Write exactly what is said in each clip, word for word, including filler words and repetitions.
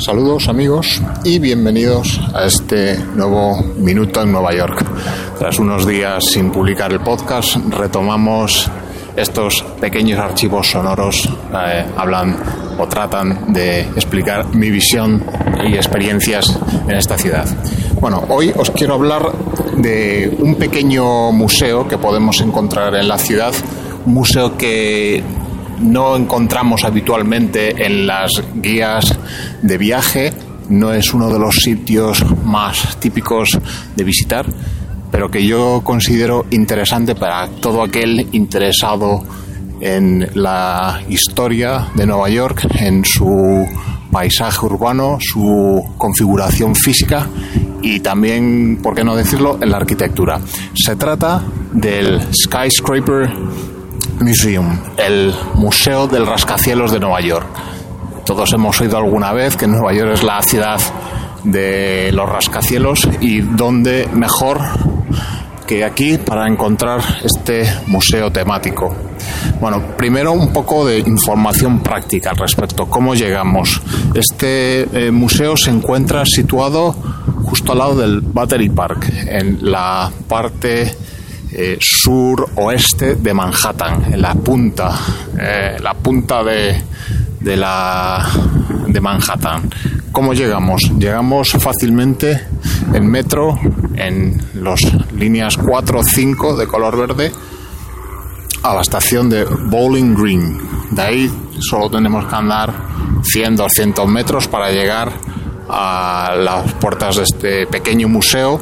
Saludos amigos y bienvenidos a este nuevo Minuto en Nueva York. Tras unos días sin publicar el podcast, retomamos estos pequeños archivos sonoros, eh, hablan o tratan de explicar mi visión y experiencias en esta ciudad. Bueno, hoy os quiero hablar de un pequeño museo que podemos encontrar en la ciudad, un museo que no encontramos habitualmente en las guías de viaje, no es uno de los sitios más típicos de visitar, pero que yo considero interesante para todo aquel interesado en la historia de Nueva York, en su paisaje urbano, su configuración física y también, por qué no decirlo, en la arquitectura. Se trata del Skyscraper Museum, el Museo del Rascacielos de Nueva York. Todos hemos oído alguna vez que Nueva York es la ciudad de los rascacielos, y dónde mejor que aquí para encontrar este museo temático. Bueno, primero un poco de información práctica al respecto. ¿Cómo llegamos? Este eh, museo se encuentra situado justo al lado del Battery Park, en la parte Eh, sur-oeste de Manhattan, en la punta, eh, la punta de, de, la, de Manhattan. ¿Cómo llegamos? Llegamos fácilmente en metro, en las líneas cuatro o cinco de color verde, a la estación de Bowling Green. De ahí solo tenemos que andar cien a doscientos metros para llegar a las puertas de este pequeño museo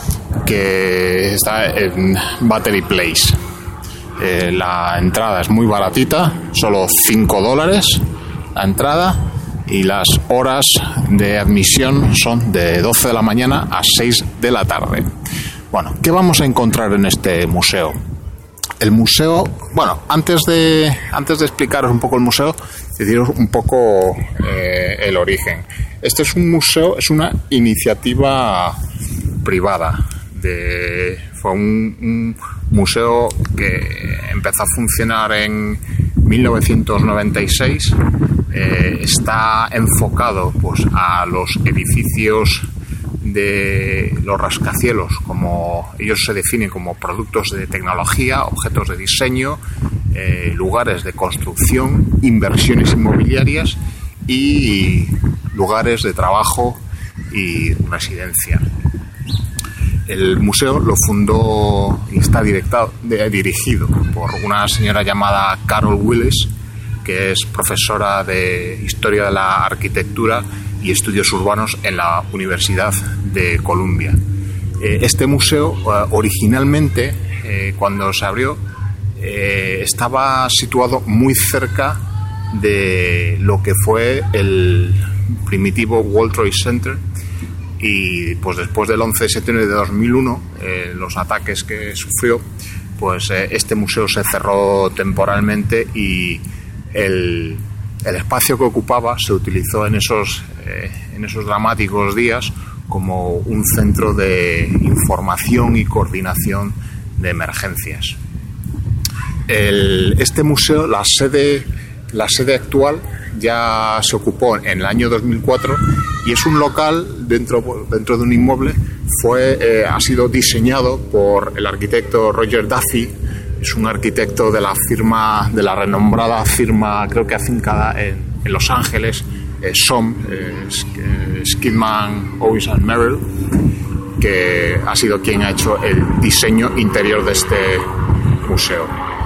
que está en Battery Place. Eh, la entrada es muy baratita, solo cinco dólares la entrada, y las horas de admisión son de doce de la mañana a seis de la tarde. Bueno, ¿qué vamos a encontrar en este museo? El museo, bueno, antes de antes de explicaros un poco el museo, deciros un poco eh, el origen. Este es un museo, es una iniciativa privada. De, fue un, un museo que empezó a funcionar en mil novecientos noventa y seis. Eh, está enfocado pues a los edificios de los rascacielos, como ellos se definen, como productos de tecnología, objetos de diseño, eh, lugares de construcción, inversiones inmobiliarias y lugares de trabajo y residencia. El museo lo fundó y está directado, de, dirigido por una señora llamada Carol Willis, que es profesora de Historia de la Arquitectura y Estudios Urbanos en la Universidad de Columbia. Eh, este museo, eh, originalmente, eh, cuando se abrió, eh, estaba situado muy cerca de lo que fue el primitivo World Trade Center. Y pues después del once de septiembre de dos mil uno, eh, los ataques que sufrió, pues eh, este museo se cerró temporalmente, y el, el espacio que ocupaba se utilizó en esos, eh, en esos dramáticos días como un centro de información y coordinación de emergencias. El, este museo, la sede, la sede actual, ya se ocupó en el año dos mil cuatro, y es un local dentro, dentro de un inmueble. Fue, eh, ha sido diseñado por el arquitecto Roger Duffy. Es un arquitecto de la firma, de la renombrada firma, creo que afincada en, en Los Ángeles, eh, S O M, eh, Skidman, Owings and Merrill, que ha sido quien ha hecho el diseño interior de este museo.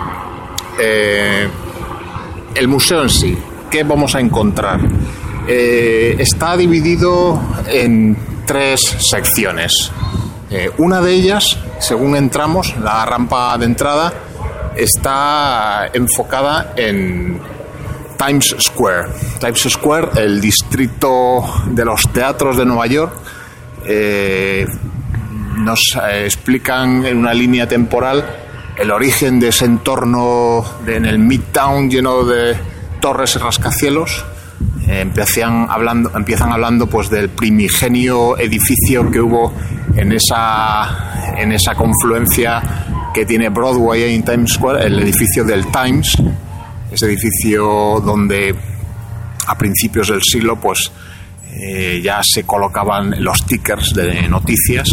Eh, el museo en sí, ¿qué vamos a encontrar? Eh, está dividido en tres secciones. Eh, una de ellas, según entramos, la rampa de entrada, está enfocada en Times Square. Times Square, el distrito de los teatros de Nueva York. Eh, nos eh, explican en una línea temporal el origen de ese entorno de, en el Midtown lleno de torres y rascacielos. Eh, empiezan hablando, empiezan hablando pues del primigenio edificio que hubo en esa, en esa confluencia que tiene Broadway en Times Square, el edificio del Times, ese edificio donde a principios del siglo pues eh, ya se colocaban los tickers de noticias,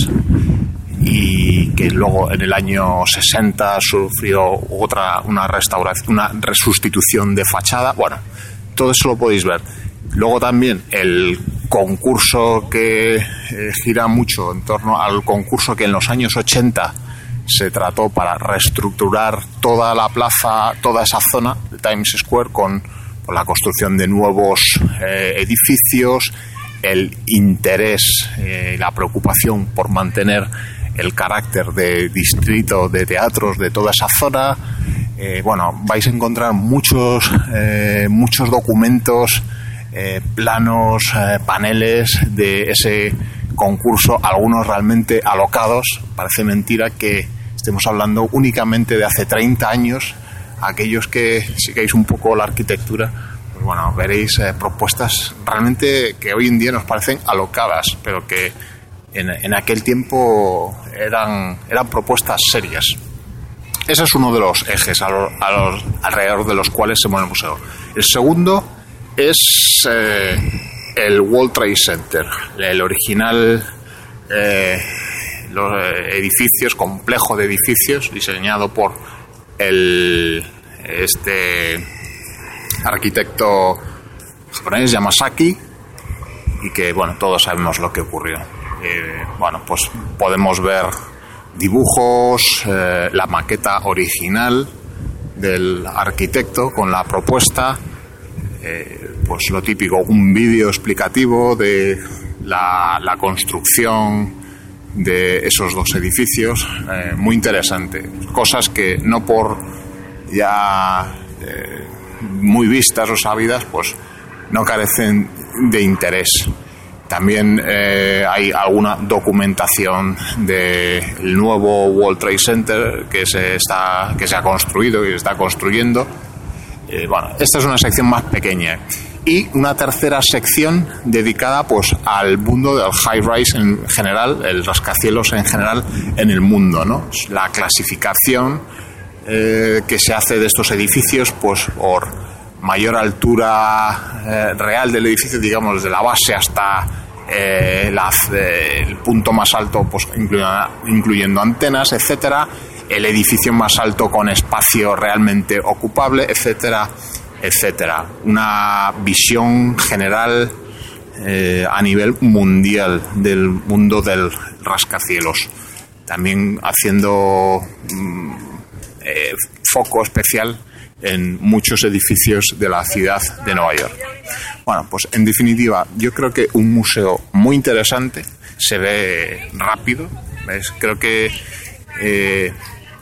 y que luego en el año sesenta sufrió otra una restauración, una resustitución de fachada. Bueno, todo eso lo podéis ver. Luego también el concurso que eh, gira mucho en torno al concurso que en los años ochenta se trató para reestructurar toda la plaza, toda esa zona de Times Square con, con la construcción de nuevos eh, edificios, el interés y eh, la preocupación por mantener el carácter de distrito de teatros de toda esa zona. Eh, bueno, vais a encontrar muchos, eh, muchos documentos, eh, planos, eh, paneles de ese concurso, algunos realmente alocados. Parece mentira que estemos hablando únicamente de hace treinta años. Aquellos que sigáis un poco la arquitectura, pues bueno, veréis eh, propuestas realmente que hoy en día nos parecen alocadas, pero que en, en aquel tiempo eran, eran propuestas serias. Ese es uno de los ejes a los, a los, alrededor de los cuales se mueve el museo. El segundo es eh, el World Trade Center, el original eh, los edificios, complejo de edificios diseñado por el este arquitecto japonés Yamasaki, y que bueno, todos sabemos lo que ocurrió. Eh, bueno, pues podemos ver dibujos, eh, la maqueta original del arquitecto con la propuesta, eh, pues lo típico, un vídeo explicativo de la, la construcción de esos dos edificios, eh, muy interesante. Cosas que no por ya eh, muy vistas o sabidas, pues no carecen de interés. También eh, hay alguna documentación del nuevo World Trade Center que se está que se ha construido y se está construyendo. Eh, bueno, esta es una sección más pequeña. Y una tercera sección dedicada pues al mundo del high rise en general, el rascacielos en general en el mundo, ¿no? La clasificación eh, que se hace de estos edificios, pues por mayor altura eh, real del edificio, digamos desde la base hasta eh, la, eh, el punto más alto, pues incluyendo, incluyendo antenas, etcétera, el edificio más alto con espacio realmente ocupable, etcétera, etcétera. Una visión general eh, a nivel mundial del mundo del rascacielos. También haciendo mm, eh, foco especial en muchos edificios de la ciudad de Nueva York. Bueno, pues en definitiva, yo creo que un museo muy interesante, se ve rápido, ¿ves? Creo que eh,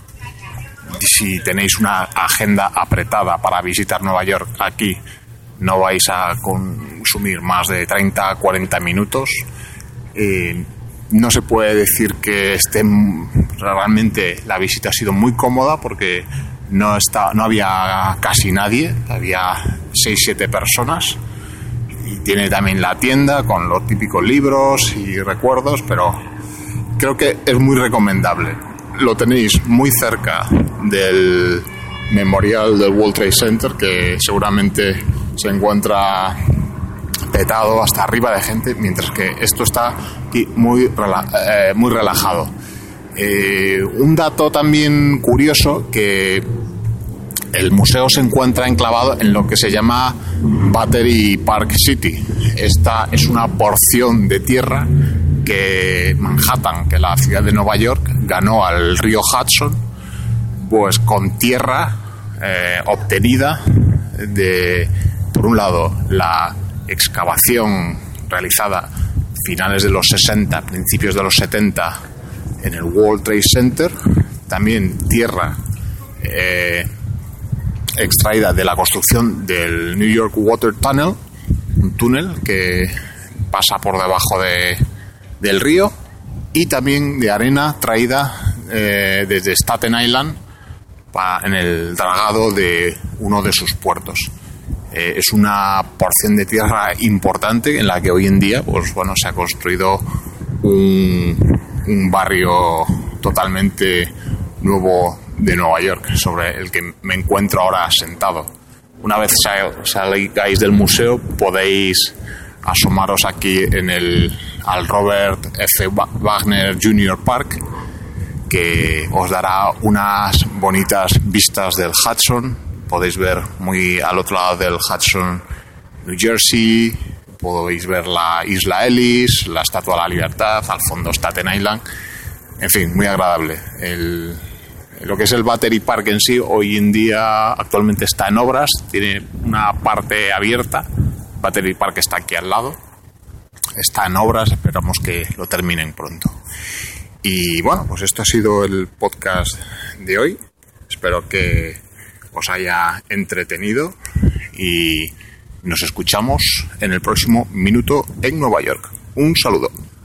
si tenéis una agenda apretada para visitar Nueva York aquí, no vais a consumir más de treinta a cuarenta minutos. Eh, no se puede decir que esté, realmente la visita ha sido muy cómoda porque no, está, no había casi nadie, había seis siete personas, y tiene también la tienda con los típicos libros y recuerdos, pero creo que es muy recomendable. Lo tenéis muy cerca del memorial del World Trade Center, que seguramente se encuentra petado hasta arriba de gente, mientras que esto está aquí muy, rela- eh, muy relajado. Eh, un dato también curioso, que el museo se encuentra enclavado en lo que se llama Battery Park City. Esta es una porción de tierra que Manhattan, que la ciudad de Nueva York, ganó al río Hudson, pues con tierra eh, obtenida de, por un lado, la excavación realizada finales de los sesenta, principios de los setenta en el World Trade Center, también tierra eh, extraída de la construcción del New York Water Tunnel, un túnel que pasa por debajo de, del río, y también de arena traída eh, desde Staten Island pa, en el dragado de uno de sus puertos. Eh, es una porción de tierra importante en la que hoy en día, pues bueno, se ha construido un, un barrio totalmente nuevo de Nueva York, sobre el que me encuentro ahora sentado. Una vez salgáis del museo podéis asomaros aquí en el al Robert F. Wagner junior Park, que os dará unas bonitas vistas del Hudson. Podéis ver muy al otro lado del Hudson, New Jersey. Podéis ver la isla Ellis, la Estatua de la Libertad, al fondo Staten Island. En fin, muy agradable. El, lo que es el Battery Park en sí, hoy en día actualmente está en obras. Tiene una parte abierta. Battery Park está aquí al lado. Está en obras, esperamos que lo terminen pronto. Y bueno, pues esto ha sido el podcast de hoy. Espero que os haya entretenido y nos escuchamos en el próximo Minuto en Nueva York. Un saludo.